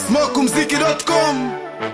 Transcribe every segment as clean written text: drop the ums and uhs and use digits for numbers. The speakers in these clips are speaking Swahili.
Smokumziki.com.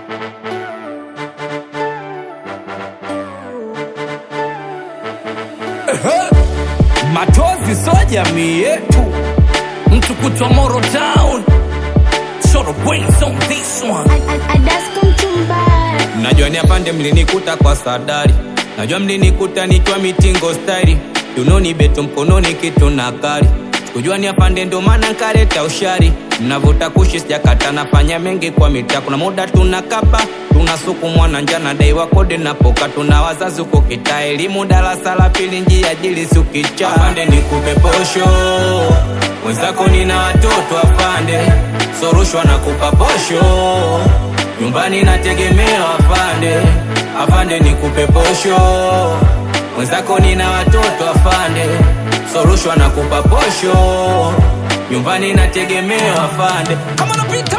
Matozi so jamii yetu, mtu kutwa Moro Town, show the brains on this one. Najua ni apande mlinikuta kwa sadari, najua mlinikuta nikiwa mitingo style, tunoni beto mkononi kitu na kari, kujua ni apande ndo maana nkaleta ushari, mnavuta kushi sijakata nafanya mengi kwa mita, kuna muda tunakapa tunasukumwa na njana dai wakode na poka, tuna wazazi uko kita elimu darasa la pili njia jili sukicha. Afande nikupe posho, mwenzako nina watoto afande, sorushwa na kupa posho, nyumbani nategemea afande. Afande nikupe posho, mwenzako nina watoto afande, sorushwa na kupa posho, nyumbani nategemea afande. Kama napita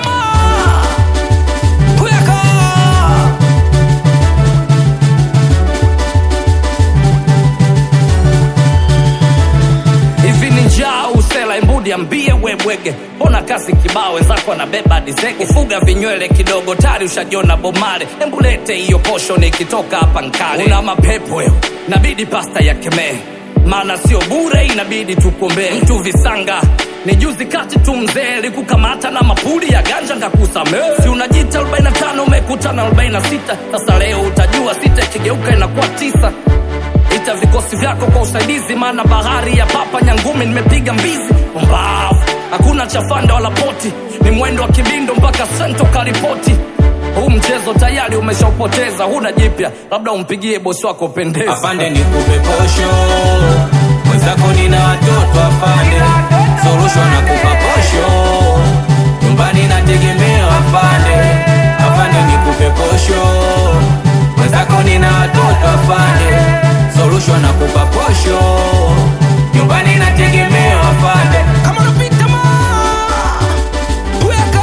ambie webwege, bona kasi kibao wenzako na beba dizeke, ufuga vinywele kidogo tari ushajiona bomare, embulete hiyo posho nikitoka hapa nkale. Una mapepo wewe, nabidi pasta ya kemee, maana sio bure inabidi tukombe. Mtu visanga ni juzi kati tu mzee likukamata na mapuli ya ganja ngakusamee. Si unajita 45 umekutana 46, sasa leo utajua sita ikigeuka inakuwa 9. Ita vikosi vyako kwa usaidizi, maana bahari ya papa nyangumi nimepiga mbizi. Mbavu, hakuna chafanda wala poti, ni mwendo wa kibindo mpaka sento karipoti. Huu mchezo tayari umeshaupoteza, huna jipya, labda umpigie bosi wako pendeza. Afande nikupe posho, mwenzako nina watoto afande, sorushwa na kupa posho, nyumbani nategemea afande. Afande nikupe posho, mwenzako nina watoto afande, sorushwa na kupa posho, nyumbani nategemea afande. Kama unapita weka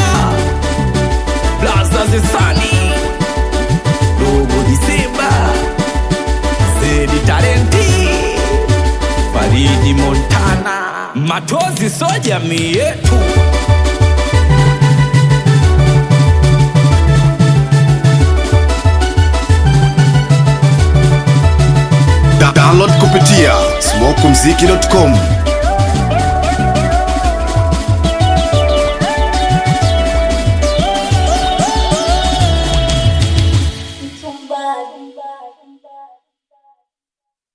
Plaza Zesani, Dogo Disemba, Zedi Talenti, Faridi Montana. Matozi so jamii yetu. Download kupitia Smokumziki.com.